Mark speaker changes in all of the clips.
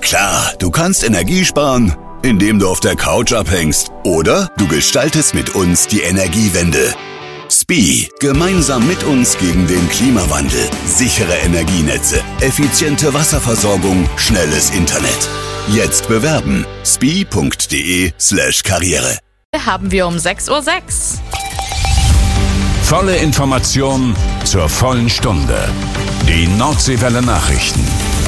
Speaker 1: Klar, du kannst Energie sparen, indem du auf der Couch abhängst. Oder du gestaltest mit uns die Energiewende. SPIE. Gemeinsam mit uns gegen den Klimawandel. Sichere Energienetze, effiziente Wasserversorgung, schnelles Internet. Jetzt bewerben. spie.de/Karriere.
Speaker 2: Haben wir um 6:06 Uhr.
Speaker 3: Volle Information zur vollen Stunde. Die Nordseewelle Nachrichten.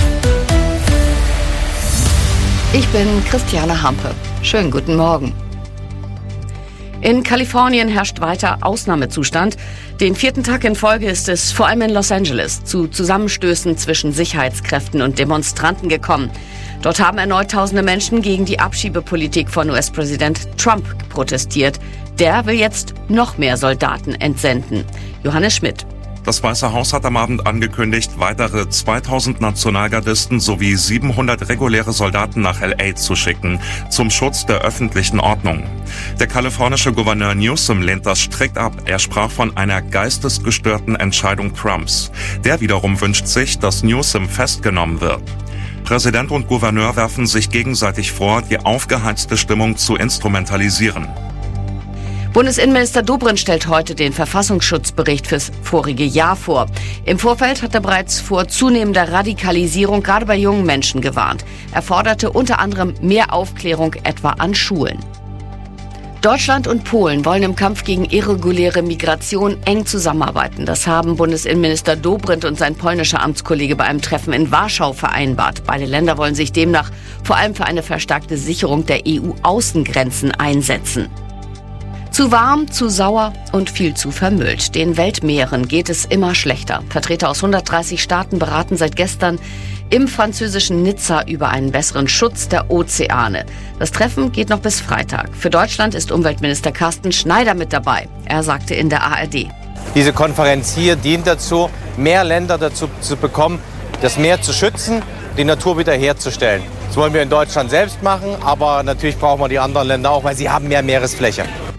Speaker 2: Ich bin Christiane Hampe. Schönen guten Morgen. In Kalifornien herrscht weiter Ausnahmezustand. Den 4. Tag in Folge ist es vor allem in Los Angeles zu Zusammenstößen zwischen Sicherheitskräften und Demonstranten gekommen. Dort haben erneut tausende Menschen gegen die Abschiebepolitik von US-Präsident Trump protestiert. Der will jetzt noch mehr Soldaten entsenden. Johannes Schmidt.
Speaker 4: Das Weiße Haus hat am Abend angekündigt, weitere 2000 Nationalgardisten sowie 700 reguläre Soldaten nach L.A. zu schicken, zum Schutz der öffentlichen Ordnung. Der kalifornische Gouverneur Newsom lehnt das strikt ab. Er sprach von einer geistesgestörten Entscheidung Trumps. Der wiederum wünscht sich, dass Newsom festgenommen wird. Präsident und Gouverneur werfen sich gegenseitig vor, die aufgeheizte Stimmung zu instrumentalisieren.
Speaker 2: Bundesinnenminister Dobrindt stellt heute den Verfassungsschutzbericht fürs vorige Jahr vor. Im Vorfeld hat er bereits vor zunehmender Radikalisierung gerade bei jungen Menschen gewarnt. Er forderte unter anderem mehr Aufklärung etwa an Schulen. Deutschland und Polen wollen im Kampf gegen irreguläre Migration eng zusammenarbeiten. Das haben Bundesinnenminister Dobrindt und sein polnischer Amtskollege bei einem Treffen in Warschau vereinbart. Beide Länder wollen sich demnach vor allem für eine verstärkte Sicherung der EU-Außengrenzen einsetzen. Zu warm, zu sauer und viel zu vermüllt. Den Weltmeeren geht es immer schlechter. Vertreter aus 130 Staaten beraten seit gestern im französischen Nizza über einen besseren Schutz der Ozeane. Das Treffen geht noch bis Freitag. Für Deutschland ist Umweltminister Carsten Schneider mit dabei. Er sagte in der ARD:
Speaker 5: Diese Konferenz hier dient dazu, mehr Länder dazu zu bekommen, das Meer zu schützen, die Natur wiederherzustellen. Das wollen wir in Deutschland selbst machen, aber natürlich brauchen wir die anderen Länder auch, weil sie haben mehr Meeresfläche.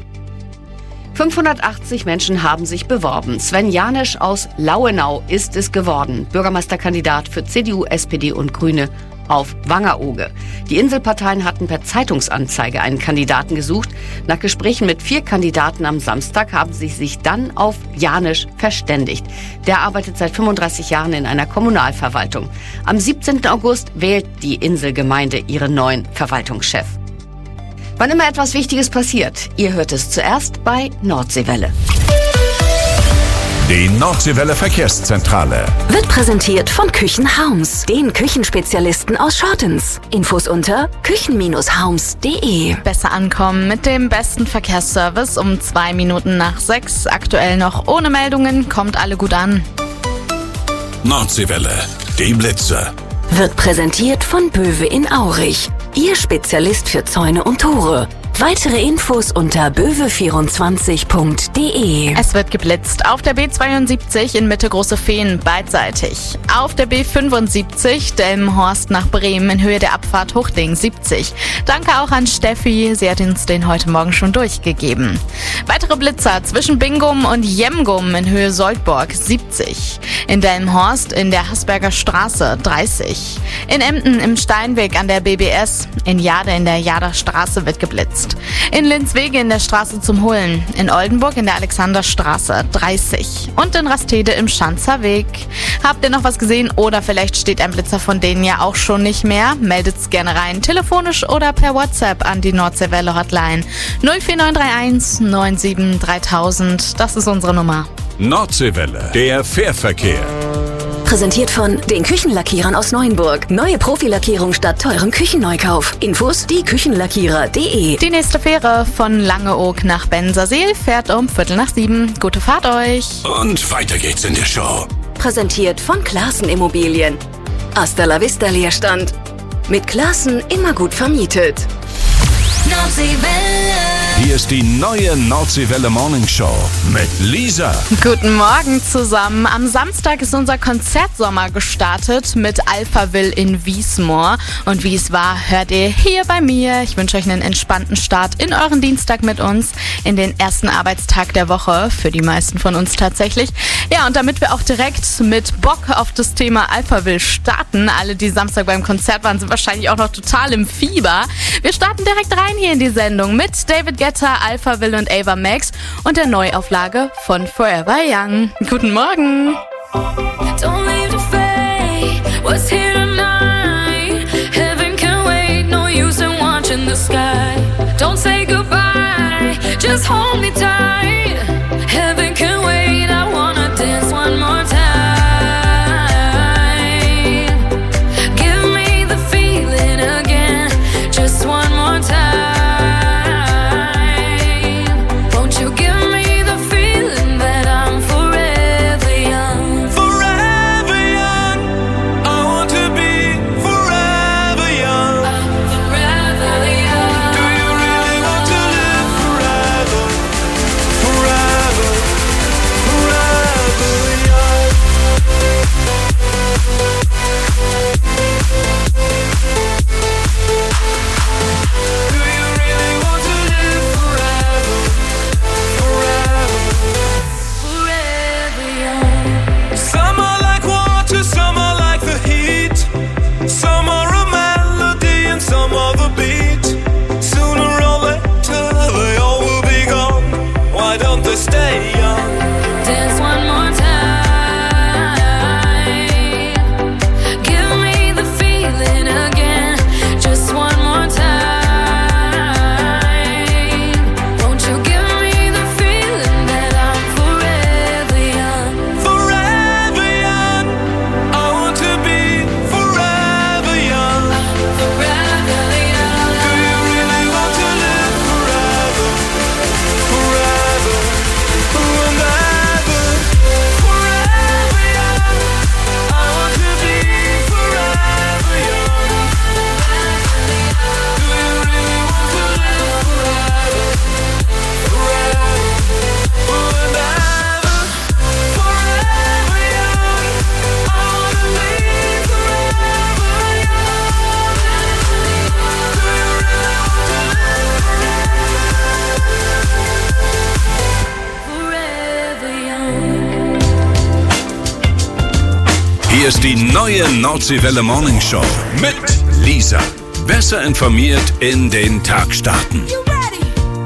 Speaker 2: 580 Menschen haben sich beworben. Sven Janisch aus Lauenau ist es geworden. Bürgermeisterkandidat für CDU, SPD und Grüne auf Wangerooge. Die Inselparteien hatten per Zeitungsanzeige einen Kandidaten gesucht. Nach Gesprächen mit 4 Kandidaten am Samstag haben sie sich dann auf Janisch verständigt. Der arbeitet seit 35 Jahren in einer Kommunalverwaltung. Am 17. August wählt die Inselgemeinde ihren neuen Verwaltungschef. Wann immer etwas Wichtiges passiert, ihr hört es zuerst bei Nordseewelle.
Speaker 3: Die Nordseewelle Verkehrszentrale
Speaker 6: wird präsentiert von Küchenhaums, den Küchenspezialisten aus Schortens. Infos unter küchen-haums.de.
Speaker 7: Besser ankommen mit dem besten Verkehrsservice um 2 Minuten nach 6. Aktuell noch ohne Meldungen, kommt alle gut an.
Speaker 3: Nordseewelle, die Blitze.
Speaker 6: Wird präsentiert von Böwe in Aurich, Ihr Spezialist für Zäune und Tore. Weitere Infos unter böwe24.de.
Speaker 7: Es wird geblitzt auf der B72 in Mitte Große Feen beidseitig. Auf der B75 Delmenhorst nach Bremen in Höhe der Abfahrt Huchting 70. Danke auch an Steffi, sie hat uns den heute Morgen schon durchgegeben. Weitere Blitzer zwischen Bingum und Jemgum in Höhe Soldburg 70. In Delmenhorst in der Hasberger Straße 30. In Emden im Steinweg an der BBS. In Jade in der Jader Straße wird geblitzt. In Linzwege in der Straße zum Hullen, in Oldenburg in der Alexanderstraße 30 und in Rastede im Schanzer Weg. Habt ihr noch was gesehen oder vielleicht steht ein Blitzer von denen ja auch schon nicht mehr? Meldet's gerne rein, telefonisch oder per WhatsApp an die Nordseewelle Hotline 04931 97 3000. Das ist unsere Nummer.
Speaker 3: Nordseewelle, der Fährverkehr.
Speaker 6: Präsentiert von den Küchenlackierern aus Neuenburg. Neue Profilackierung statt teurem Küchenneukauf. Infos dieküchenlackierer.de.
Speaker 7: Die nächste Fähre von Langeoog nach Bensersiel fährt um 6:15. Gute Fahrt euch.
Speaker 3: Und weiter geht's in der Show.
Speaker 6: Präsentiert von Classen Immobilien. Hasta la vista Leerstand. Mit Classen immer gut vermietet.
Speaker 3: Hier Hier ist die neue Nordseewelle Morning Show mit Lisa.
Speaker 7: Guten Morgen zusammen. Am Samstag ist unser Konzertsommer gestartet mit Alphaville in Wiesmoor. Und wie es war, hört ihr hier bei mir. Ich wünsche euch einen entspannten Start in euren Dienstag mit uns, in den ersten Arbeitstag der Woche, für die meisten von uns tatsächlich. Ja, und damit wir auch direkt mit Bock auf das Thema Alphaville starten, alle, die Samstag beim Konzert waren, sind wahrscheinlich auch noch total im Fieber. Wir starten direkt rein hier in die Sendung mit David Guetta, Alphaville und Ava Max und der Neuauflage von Forever Young. Guten Morgen.
Speaker 8: Don't leave the fate, what's here tonight? Heaven can wait, no use in watching the sky. Don't say goodbye, just hold me tight. Heaven can wait, I wanna dance one more time. Give me the feeling again, just one more time. Won't you give me the feeling that I'm forever young?
Speaker 9: Forever young, I want to be forever young.
Speaker 8: I'm forever young.
Speaker 9: Do you really want to live forever? Forever, forever young. Do you really want to live forever? Forever.
Speaker 8: Forever young.
Speaker 9: Some are like water, some are like the heat. Some are a melody and some are the beat. Sooner or later they all will be gone. Why don't they stay young?
Speaker 8: Dance one more time. Give me the feeling again, just one more time. Won't you give me the feeling that I'm forever young?
Speaker 9: Forever young, I want to be forever young.
Speaker 8: Forever young.
Speaker 9: Do you really want to live forever? Forever, and ever. Forever young, I want to be forever young. Do you really want to live forever? Forever, and ever. Forever young, I want to be forever young. Do you really want to live
Speaker 8: Forever young.
Speaker 3: Hier ist die neue Nordseewelle Morning Show mit Lisa. Besser informiert in den Tag starten.
Speaker 8: You ready?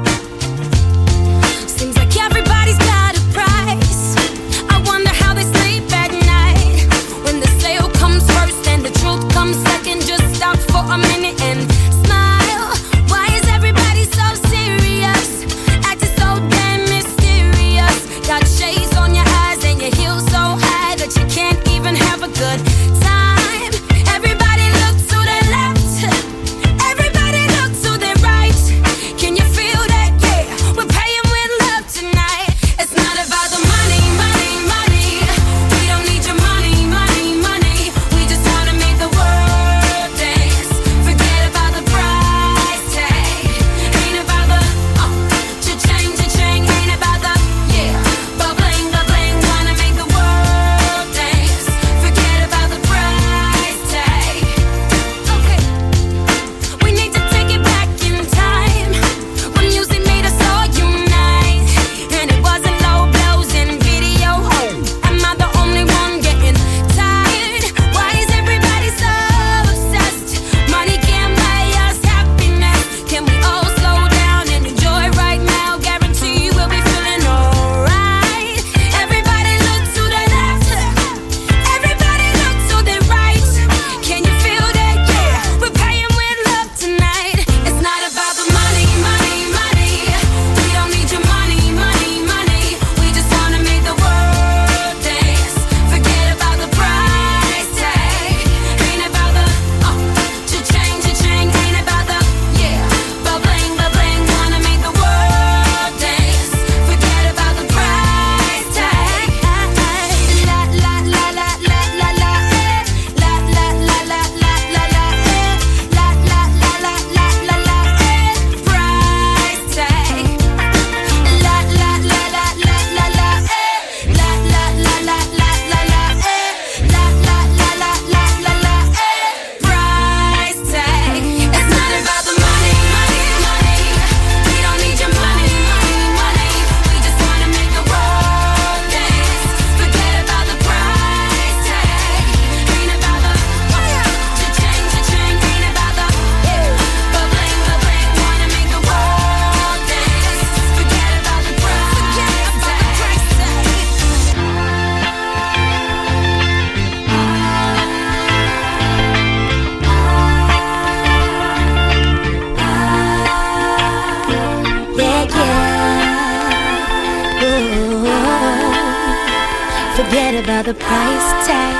Speaker 8: Seems like everybody's got a price. I wonder how they sleep at night. When the sale comes first and the truth comes second, just stop for a minute and smile. Why is everybody so serious? Acting so damn mysterious. Got shades on your eyes and your heels so high that you can't even have a good time. Everybody look to their left. Everybody look to their right. Can forget about the price tag.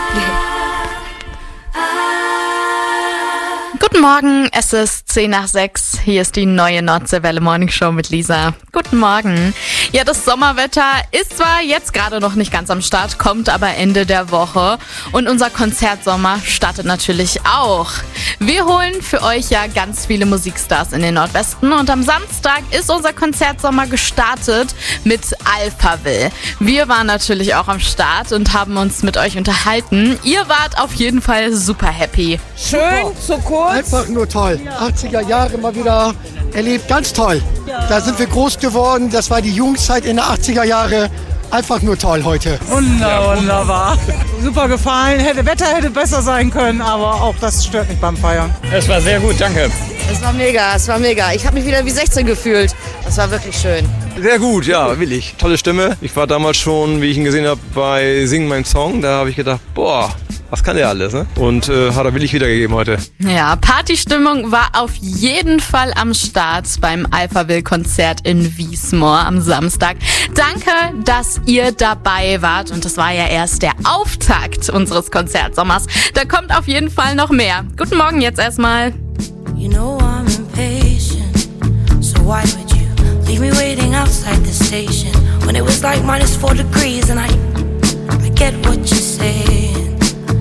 Speaker 7: Guten Morgen, es ist 5:10. Hier ist die neue Nordseewelle Morning Show mit Lisa. Guten Morgen. Ja, das Sommerwetter ist zwar jetzt gerade noch nicht ganz am Start, kommt aber Ende der Woche. Und unser Konzertsommer startet natürlich auch. Wir holen für euch ja ganz viele Musikstars in den Nordwesten. Und am Samstag ist unser Konzertsommer gestartet mit Alphaville. Wir waren natürlich auch am Start und haben uns mit euch unterhalten. Ihr wart auf jeden Fall super happy.
Speaker 10: Schön, so kurz.
Speaker 11: Einfach nur toll. 80er Jahre mal wieder erlebt, ganz toll. Da sind wir groß geworden, das war die Jugendzeit in den 80er Jahre. Einfach nur toll heute.
Speaker 10: Wunderbar. Super gefallen. Wetter hätte besser sein können, aber auch das stört nicht beim Feiern.
Speaker 5: Es war sehr gut, danke.
Speaker 12: Es war mega. Ich habe mich wieder wie 16 gefühlt. Das war wirklich schön.
Speaker 13: Sehr gut, ja, willig. Tolle Stimme. Ich war damals schon, wie ich ihn gesehen habe, bei Sing mein Song. Da habe ich gedacht, boah, was kann der alles, ne? Und hat er willig wiedergegeben heute.
Speaker 7: Ja, Partystimmung war auf jeden Fall am Start beim Alphaville-Konzert in Wiesmoor am Samstag. Danke, dass ihr dabei wart. Und das war ja erst der Auftakt unseres Konzertsommers. Da kommt auf jeden Fall noch mehr. Guten Morgen jetzt erstmal.
Speaker 8: You know I'm impatient, so why would you leave me waiting outside the station when it was like -4 degrees and I get what you're saying.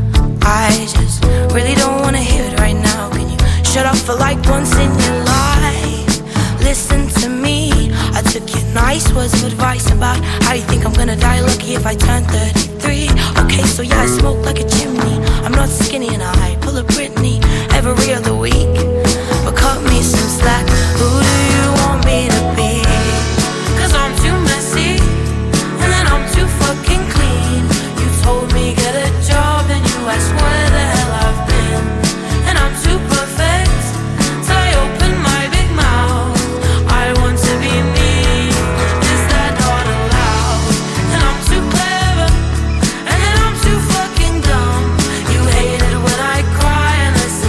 Speaker 8: I just really don't wanna hear it right now. Can you shut up for like once in your life? Listen to me. I took your nice words of advice about how you think I'm gonna die lucky if I turn 33. Okay, so yeah, I smoke like a chimney. I'm not skinny and I pull a Britney every other week. But cut me some slack. Who do you want me to be? 'Cause I'm too messy and then I'm too fucking clean. You told me get a job and you asked where the hell I've been. And I'm too perfect, so I open my big mouth. I want to be me, is that not allowed? And I'm too clever, and then I'm too fucking dumb. You hate it when I cry and listen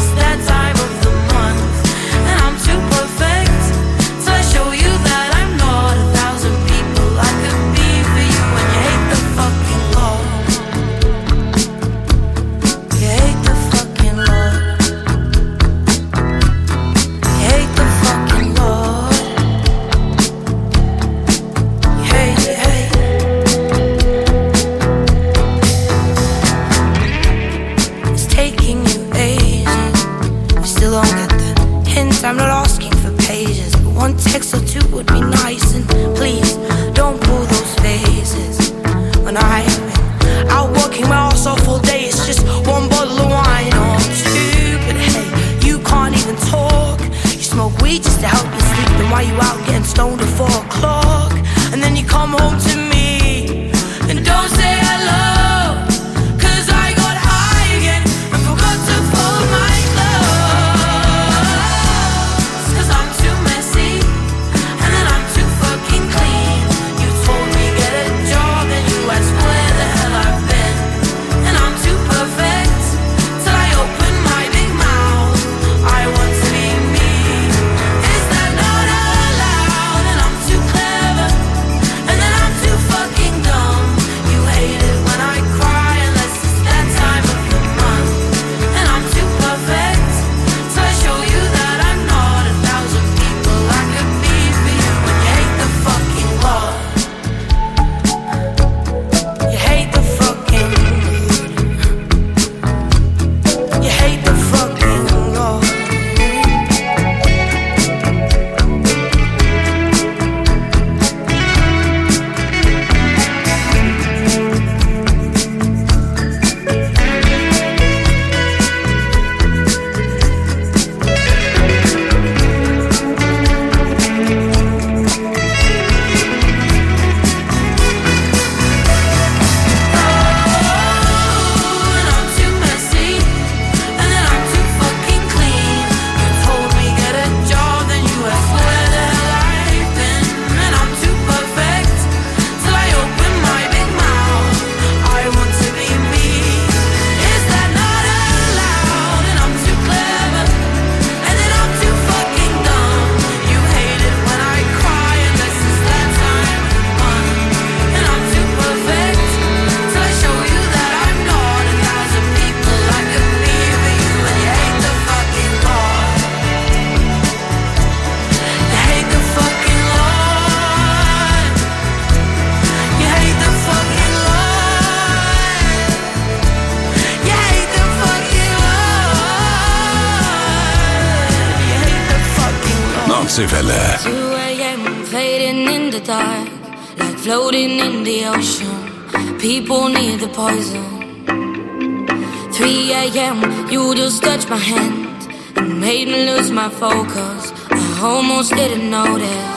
Speaker 3: Nordseewelle.
Speaker 8: 2 a.m. fading in the dark, like floating in the ocean. People need the poison. 3 a.m. you just touched my hand and made me lose my focus. I almost didn't notice.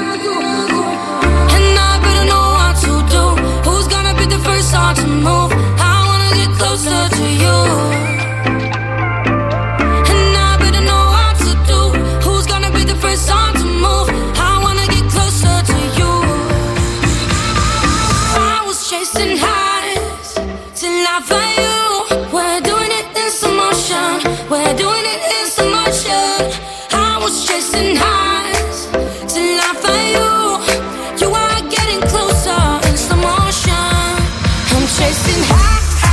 Speaker 8: And I better know what to do. Who's gonna be the first one to move? I wanna get closer to you. And I better know what to do. Who's gonna be the first one to move? I wanna get closer to you. I was chasing highs till I found you. We're doing it in slow motion. We're doing it in slow motion. I was chasing highs till I found you. You are getting closer in slow motion. I'm chasing highs.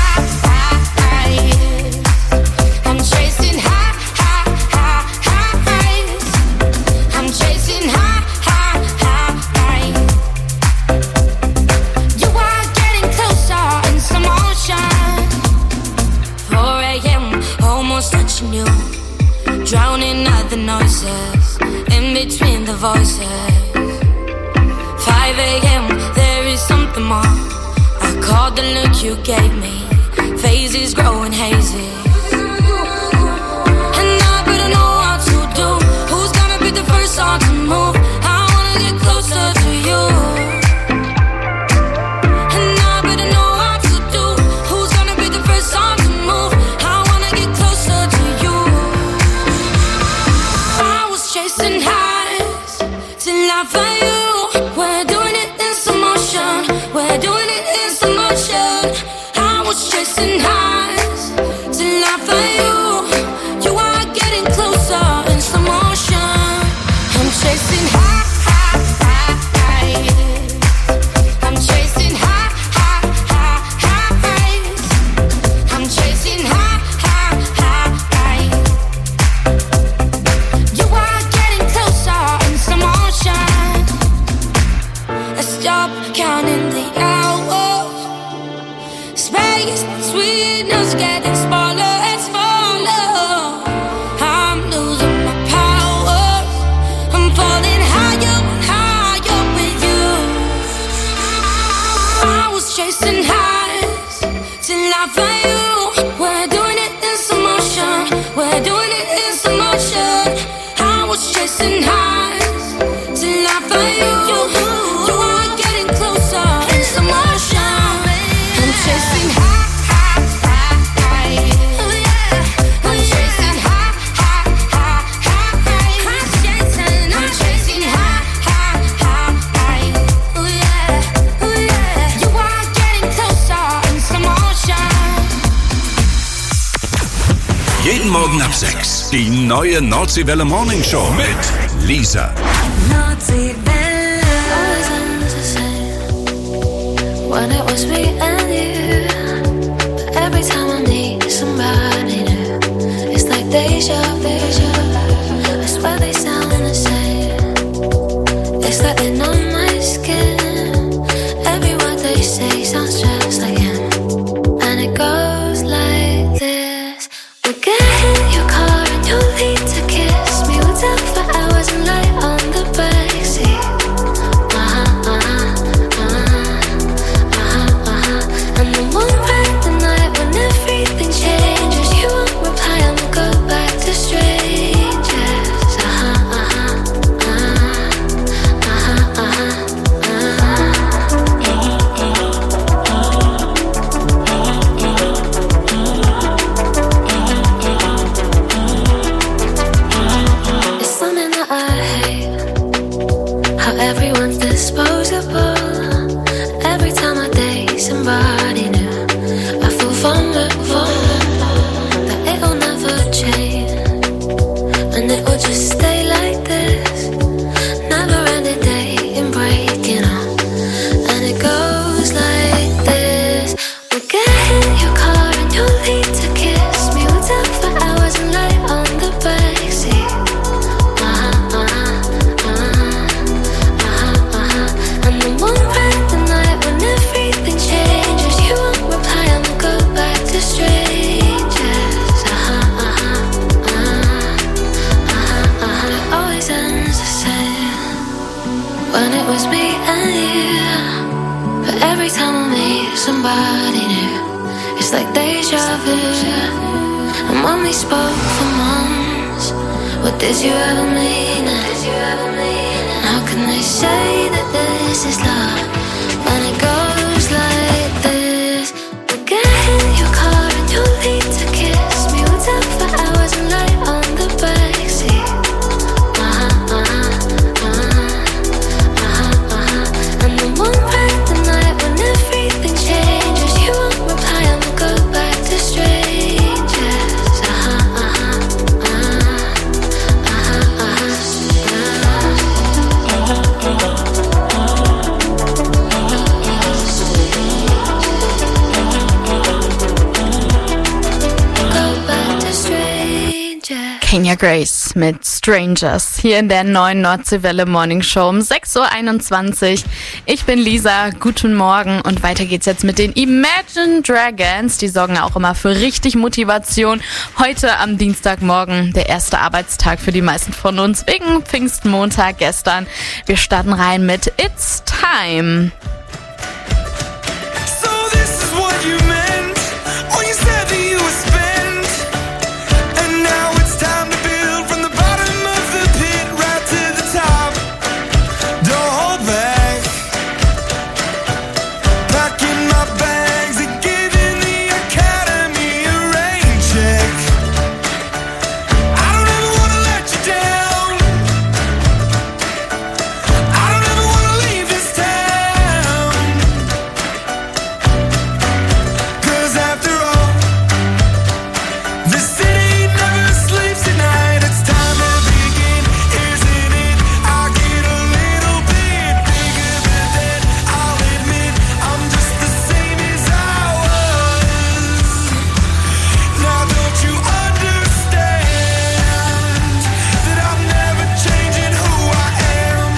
Speaker 8: I'm chasing highs. I'm chasing highs. You are getting closer in slow motion. 4 a.m. almost touching you. Drowning out the noises in between the voices. 5 a.m. there is something more. I caught the look you gave me. Phases growing hazy. And I better know what to do. Who's gonna be the first one to move? I wanna get closer to you. And I better know what to do. Who's gonna be the first one to move? I wanna get closer to you. I was chasing highs till I found you. We're doing it in slow motion. We're doing it in slow motion. I was chasing highs till I found you. You are getting closer in slow motion. I'm chasing highs. I'm chasing highs. I'm chasing highs. You are getting closer in slow motion. I stop counting the hours. Space between us getting smaller and smaller. I'm losing my power. I'm falling higher and higher with you. I was chasing highs till I found you. We're doing it in slow motion. We're doing it in slow motion. I was chasing highs till I found you. You are getting closer in slow motion. I'm chasing highs. I'm chasing highs. I'm chasing highs. You are getting closer in slow motion.
Speaker 3: Jeden Morgen ab 6. Die neue Nordseewelle Morning Show mit Lisa.
Speaker 14: When it was me and you, but every time I need somebody new, it's like deja vu. I swear they sound the same. It's like they're on my skin. Every word they say sounds just like him, and it goes like this: we'll get in your car and you'll need to kiss me. We'll talk for hours and lie on the backseat. And then we'll ride the night when everything changes. You won't reply and we'll go back to strangers. when it was me and you. But every time I meet somebody new, it's like deja vu. And when we spoke for months, what did you ever mean it? And how can they say that this is love when it goes like this? We'll get in your car and you'll need to kiss me. We'll talk for hours and lie on the backseat. And then one random night when everything changes, you won't reply and we'll go back to strangers.
Speaker 7: Kenya Grace mit Strangers hier in der neuen Nordseewelle Morning Show um 6.21 Uhr. Ich bin Lisa, guten Morgen und weiter geht's jetzt mit den Imagine Dragons. Die sorgen auch immer für richtig Motivation. Heute am Dienstagmorgen, der erste Arbeitstag für die meisten von uns wegen Pfingstmontag gestern. Wir starten rein mit It's Time.
Speaker 9: So this is what you meant when you said that you would spend. And now it's time to build from the bottom of the pit right to the top. Don't hold back. Packing my bags and giving the academy a rain check. I don't ever wanna let you down. I don't ever wanna leave this town. 'Cause after all, this city never sleeps at night. It's time to begin, isn't it? I get a little bit bigger, but then I'll admit I'm just the same as I was. Now don't you understand that I'm never changing who I am?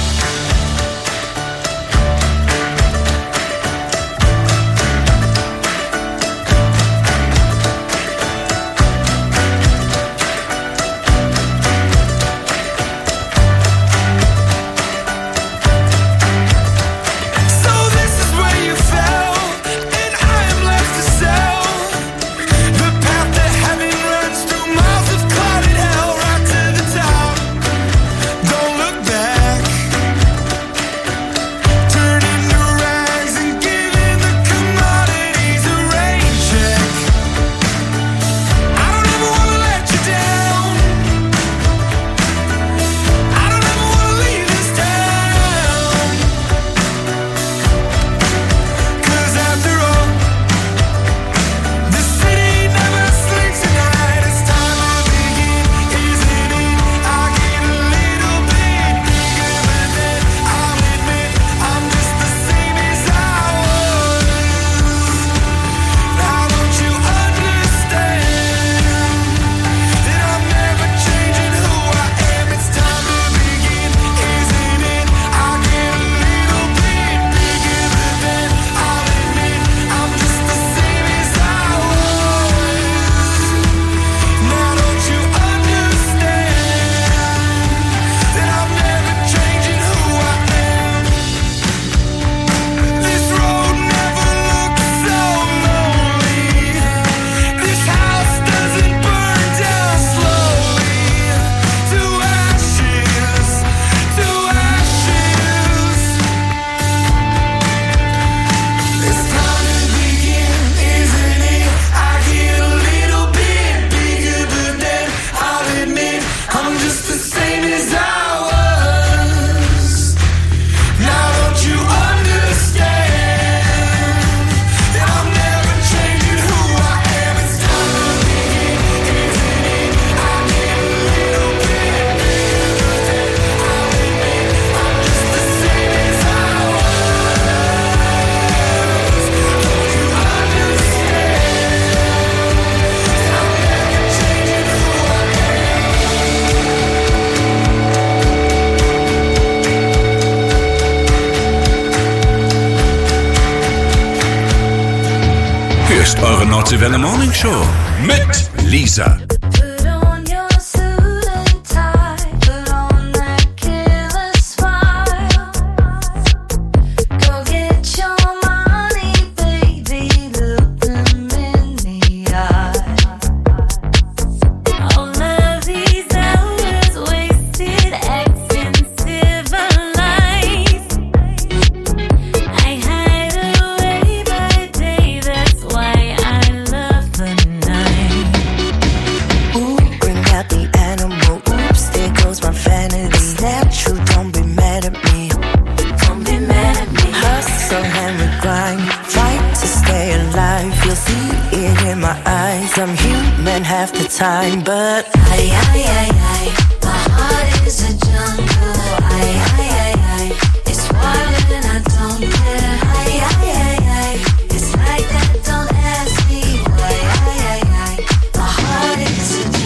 Speaker 9: So this is where you fell, and I am left to sell. The path to heaven runs through miles of clouded hell, right to the top. Don't look back. Turn into rags and giving the commodities a rain check. I don't ever wanna let you down. I don't ever wanna leave this town. 'Cause after all, this city never sleeps at night. It's time to begin, isn't it? I get a little bit bigger, but then I'll admit I'm just the same as I was. Now don't you understand that I'm never changing who I am? It's time to begin, isn't it? I get a little bit bigger, but then I'll admit I'm just the same as I was. Now don't you understand that I'm never changing who I am? This road never looked so lonely. This house doesn't burn down slowly. To ashes, to ashes. It's time to begin, isn't it? I get a little bit bigger, but then I'll admit I'm just the same as I was. Now don't you understand that I'm never changing who I am? It's time to begin, isn't it? I get a little bit bigger, but then I'll admit I'm just the same as I was. Don't you understand that I'm never changing who I
Speaker 3: Hier ist eure Nordseewelle Morning Show mit Lisa.
Speaker 14: Put on your suit and tie, put on that killer smile.
Speaker 15: time, but I, my heart is a jungle. I, it's wild and I don't care. I, it's like that, don't ask me why. I, my heart is a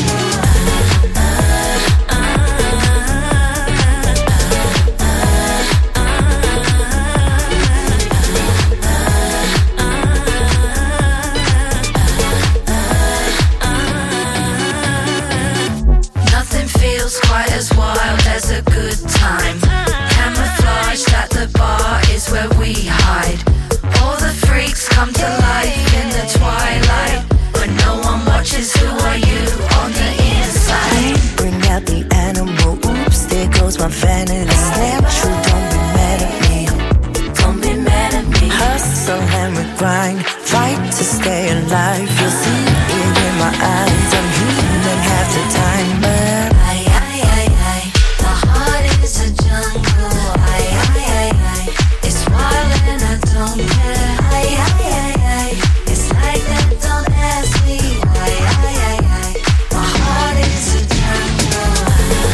Speaker 15: quite as wild as a good time. Camouflaged at the bar is where we hide. All the freaks come to life in the twilight. When no one watches, who are you on the inside? Bring out the animal, oops, there goes my vanity. Natural, don't be mad at me. Don't be mad at me. Hustle and we grind, fight to stay alive. You'll see it in my eyes, I'm human half the time, but my heart is a jungle. I, it's wild and I don't care. I, it's like that, don't ask me why. My heart is a jungle.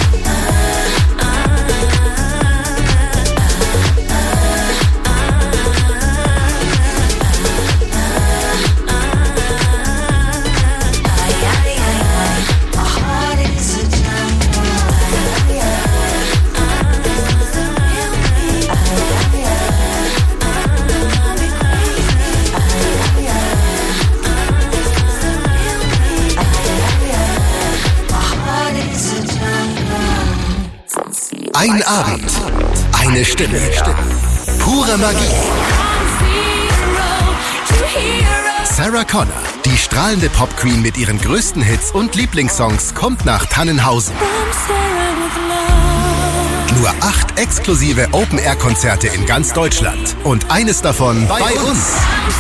Speaker 15: My heart is a jungle.
Speaker 16: Ein Abend, eine Stimme, pure Magie. Sarah Connor, die strahlende Popqueen mit ihren größten Hits und Lieblingssongs, kommt nach Tannenhausen. Nur 8 exklusive Open-Air-Konzerte in ganz Deutschland. Und eines davon bei uns.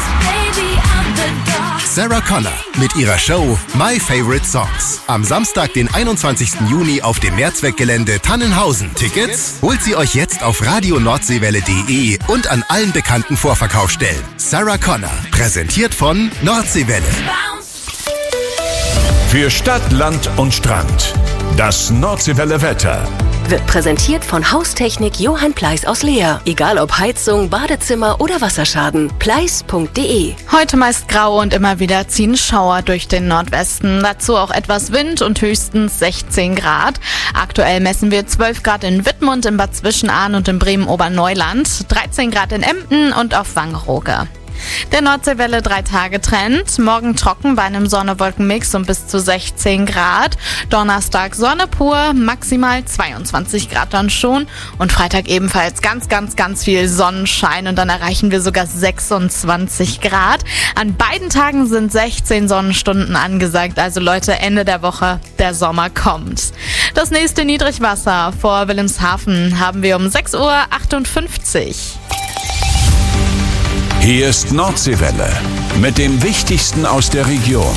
Speaker 16: Sarah Connor mit ihrer Show My Favorite Songs. Am Samstag, den 21. Juni auf dem Mehrzweckgelände Tannenhausen. Tickets holt sie euch jetzt auf radionordseewelle.de und an allen bekannten Vorverkaufsstellen. Sarah Connor, präsentiert von Nordseewelle.
Speaker 3: Für Stadt, Land und Strand. Das Nordseewelle Wetter.
Speaker 6: Wird präsentiert von Haustechnik Johann Pleiss aus Leer. Egal ob Heizung, Badezimmer oder Wasserschaden. Pleiss.de.
Speaker 7: Heute meist grau und immer wieder ziehen Schauer durch den Nordwesten. Dazu auch etwas Wind und höchstens 16 Grad. Aktuell messen wir 12 Grad in Wittmund, in Bad Zwischenahn und in Bremen-Oberneuland, 13 Grad in Emden und auf Wangerooge. Der Nordseewelle 3-Tage-Trend. Morgen trocken bei einem Sonne-Wolken-Mix um bis zu 16 Grad. Donnerstag Sonne pur, maximal 22 Grad dann schon. Und Freitag ebenfalls ganz viel Sonnenschein und dann erreichen wir sogar 26 Grad. An beiden Tagen sind 16 Sonnenstunden angesagt. Also Leute, Ende der Woche, der Sommer kommt. Das nächste Niedrigwasser vor Wilhelmshaven haben wir um 6:58 Uhr.
Speaker 3: Hier ist Nordseewelle mit dem Wichtigsten aus der Region.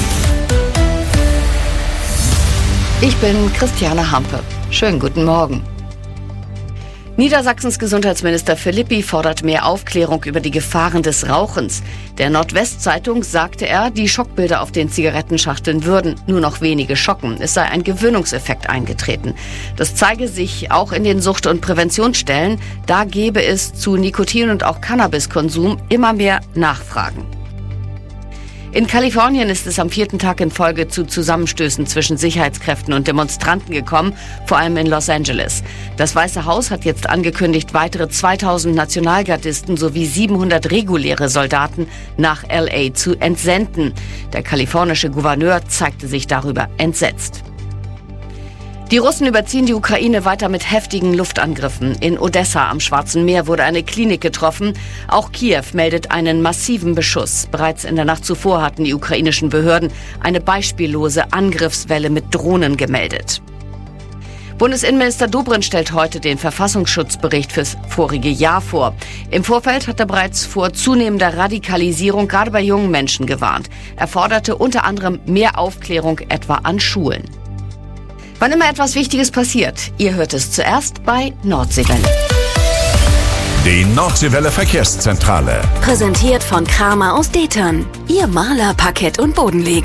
Speaker 2: Ich bin Christiane Hampe. Schönen guten Morgen. Niedersachsens Gesundheitsminister Philippi fordert mehr Aufklärung über die Gefahren des Rauchens. Der Nordwestzeitung sagte er, die Schockbilder auf den Zigarettenschachteln würden nur noch wenige schocken. Es sei ein Gewöhnungseffekt eingetreten. Das zeige sich auch in den Sucht- und Präventionsstellen. Da gebe es zu Nikotin- und auch Cannabiskonsum immer mehr Nachfragen. In Kalifornien ist es am 4. Tag in Folge zu Zusammenstößen zwischen Sicherheitskräften und Demonstranten gekommen, vor allem in Los Angeles. Das Weiße Haus hat jetzt angekündigt, weitere 2000 Nationalgardisten sowie 700 reguläre Soldaten nach LA zu entsenden. Der kalifornische Gouverneur zeigte sich darüber entsetzt. Die Russen überziehen die Ukraine weiter mit heftigen Luftangriffen. In Odessa am Schwarzen Meer wurde eine Klinik getroffen. Auch Kiew meldet einen massiven Beschuss. Bereits in der Nacht zuvor hatten die ukrainischen Behörden eine beispiellose Angriffswelle mit Drohnen gemeldet. Bundesinnenminister Dobrindt stellt heute den Verfassungsschutzbericht fürs vorige Jahr vor. Im Vorfeld hat er bereits vor zunehmender Radikalisierung gerade bei jungen Menschen gewarnt. Er forderte unter anderem mehr Aufklärung etwa an Schulen. Wann immer etwas Wichtiges passiert, ihr hört es zuerst bei Nordseewelle.
Speaker 3: Die Nordseewelle Verkehrszentrale.
Speaker 6: Präsentiert von Kramer aus Detern. Ihr Maler, Parkett und Bodenleger.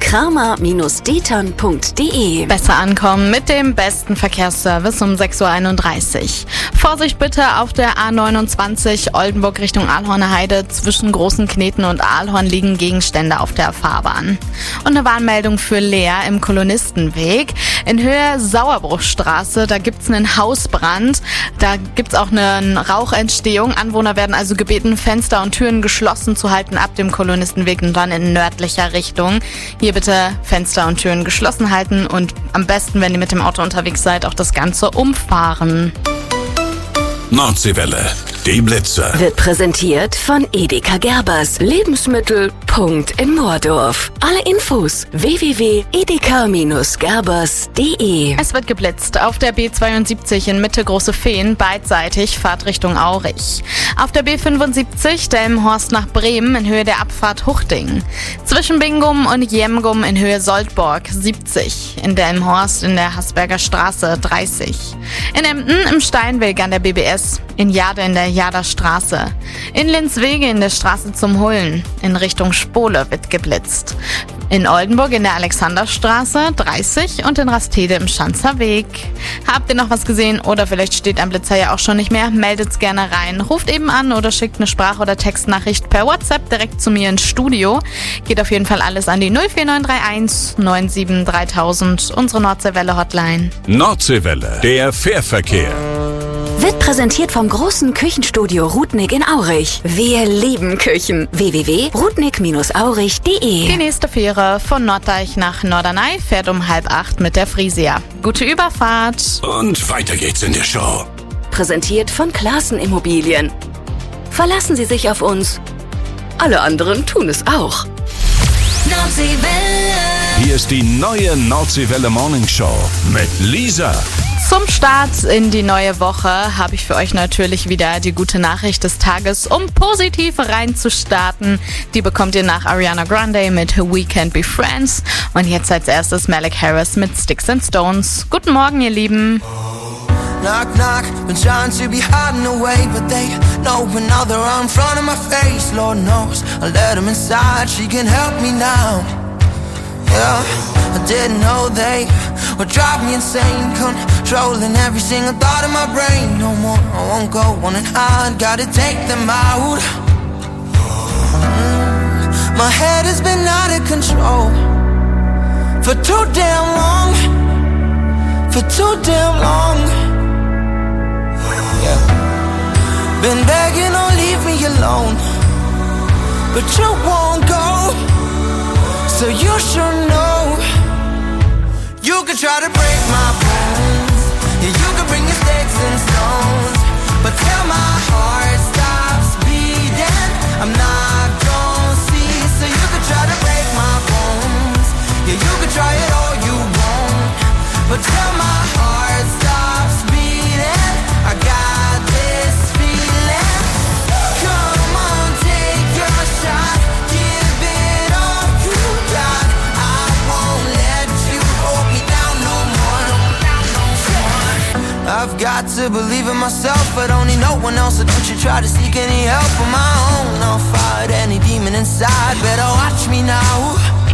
Speaker 6: Kramer-Detern.de.
Speaker 7: Besser ankommen mit dem besten Verkehrsservice um 6.31 Uhr. Vorsicht bitte auf der A29 Oldenburg Richtung Aalhorner Heide. Zwischen Großen Kneten und Aalhorn liegen Gegenstände auf der Fahrbahn. Und eine Warnmeldung für Lea im Kolonistenweg. In Höhe Sauerbruchstraße, da gibt's einen Hausbrand. Da gibt's auch eine Rauchentstehung. Anwohner werden also gebeten, Fenster und Türen geschlossen zu halten ab dem Kolonistenweg und dann in nördlicher Richtung. Hier bitte Fenster und Türen geschlossen halten und am besten, wenn ihr mit dem Auto unterwegs seid, auch das Ganze umfahren.
Speaker 3: Nordseewelle, die Blitze.
Speaker 6: Wird präsentiert von Edeka Gerbers. Lebensmittel. In Moordorf. Alle Infos www.edeka-gerbers.de.
Speaker 7: Es wird geblitzt auf der B72 in Mitte Große Feen, beidseitig, Fahrtrichtung Aurich. Auf der B75 Delmenhorst nach Bremen in Höhe der Abfahrt Huchting. Zwischen Bingum und Jemgum in Höhe Soldborg 70. In Delmenhorst in der Hasberger Straße 30. In Emden im Steinweg an der BBS. In Jade in der Jader Straße. In Linswege in der Straße zum Hullen. In Richtung Spole wird geblitzt. In Oldenburg in der Alexanderstraße 30 und in Rastede im Schanzer Weg. Habt ihr noch was gesehen oder vielleicht steht ein Blitzer ja auch schon nicht mehr? Meldet's gerne rein. Ruft eben an oder schickt eine Sprach- oder Textnachricht per WhatsApp direkt zu mir ins Studio. Geht auf jeden Fall alles an die 04931 97 3000, unsere Nordseewelle Hotline.
Speaker 3: Nordseewelle, der Fährverkehr.
Speaker 6: Wird präsentiert vom großen Küchenstudio Rudnick in Aurich. Wir lieben Küchen. www.rudnick-aurich.de.
Speaker 7: Die nächste Fähre von Norddeich nach Norderney fährt um 7:30 mit der Frisia. Gute Überfahrt.
Speaker 3: Und weiter geht's in der Show.
Speaker 6: Präsentiert von Klaassen Immobilien. Verlassen Sie sich auf uns. Alle anderen tun es auch.
Speaker 3: Hier ist die neue Nordseewelle Morning Show mit Lisa.
Speaker 7: Zum Start in die neue Woche habe ich für euch natürlich wieder die gute Nachricht des Tages, um positiv reinzustarten. Die bekommt ihr nach Ariana Grande mit We Can't Be Friends. Und jetzt als erstes Malik Harris mit Sticks and Stones. Guten Morgen, ihr Lieben.
Speaker 17: Knock, knock, been trying to be hiding away, but they know now they're right in front of my face. Lord knows I let them inside, she can help me now. Yeah, I didn't know they would drive me insane, controlling every single thought in my brain. No more, I won't go on and hide, gotta take them out. My head has been out of control for too damn long, for too damn long. Yeah. Been begging, oh leave me alone, but you won't go. So you should know. You could try to break my bones, yeah, you could bring your sticks and stones, but till my heart stops beating, I'm not gonna see. So you could try to break my bones, yeah, you could try it all you want, but till my heart stops beating, I got this feeling. Come on, take your shot, give it all you got. I won't let you hold me down no more. I've got to believe in myself, but only no one else. So don't you try to seek any help on my own. I'll fight any demon inside, better watch me now.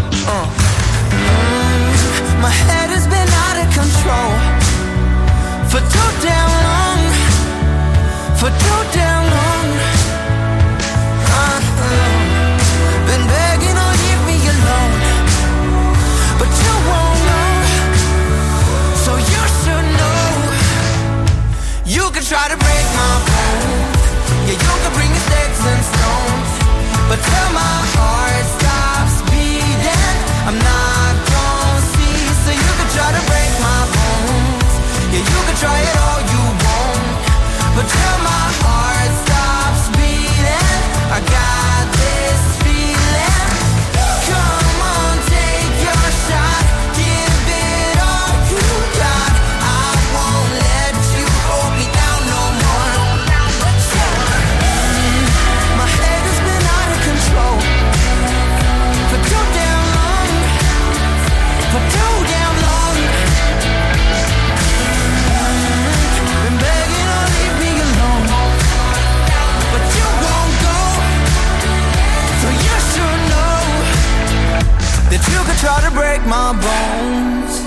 Speaker 17: My head has been out of control for too damn long, for too damn long. Been begging, oh leave me alone, but you won't know. So you should know. You can try to break my bones, yeah, you can bring your sticks and stones, but till my heart stops beating, I'm not gonna see. So you can try to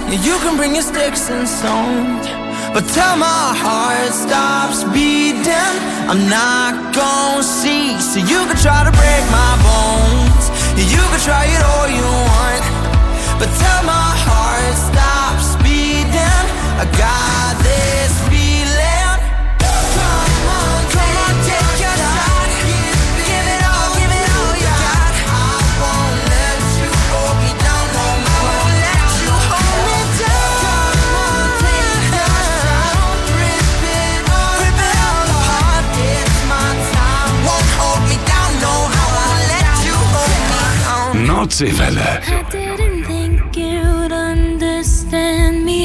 Speaker 17: You can bring your sticks and stones, but till my heart stops beating, I'm not gonna cease. So you can try to break my bones, you can try it all you want, but till my heart stops beating, I got this feeling. Come on, take your shot. Give it all you got. I won't let you hold me down no more. I won't let you hold me down. Come on, take your shot. Rip it all apart. It's my time. Won't hold me down, no. I won't let you hold me down.
Speaker 3: Nordseewelle.
Speaker 14: I didn't think you'd understand me.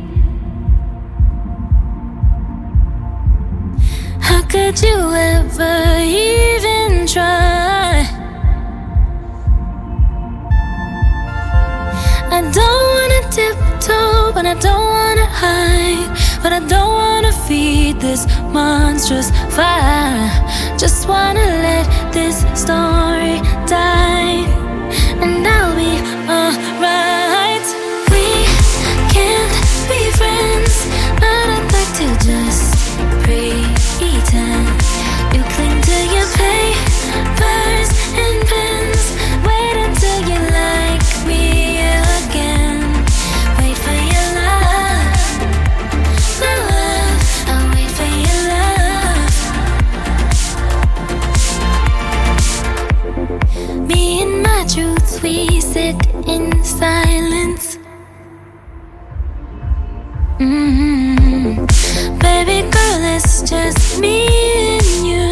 Speaker 14: How could you ever even try? I don't wanna tiptoe, but I don't wanna hide, but I don't wanna feed this monstrous fire. Just wanna let this story die, and I'll be alright. We can't be friends, but I'd like to just pretend. You cling to your papers and pens. Wait until you like me again. Wait for your love, my love. I'll wait for your love. Me and my truths, we sit in silence. Baby girl, it's just me and you.